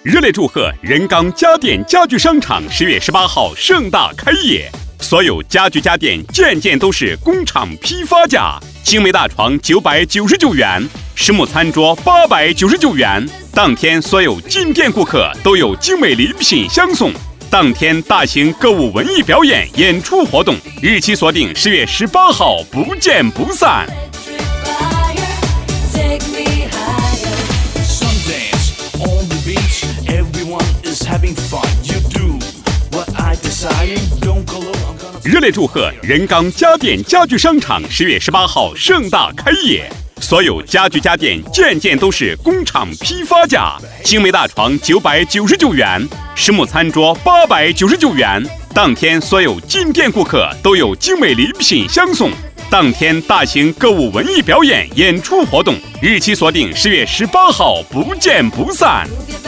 热烈祝贺人钢家电家具商场10月18号盛大开业，所有家具家电件都是工厂批发价，精美大床999元，实木餐桌899元。当天所有进店顾客都有精美礼品相送。当天大型歌舞文艺表演演出活动，日期锁定10月18号，不见不散。热烈祝贺人钢家电家具商场10月18号盛大开业，所有家具家电件都是工厂批发价，精美大床999元，实木餐桌899元。当天所有进店顾客都有精美礼品相送。当天大型歌舞文艺表演演出活动，日期锁定10月18号，不见不散。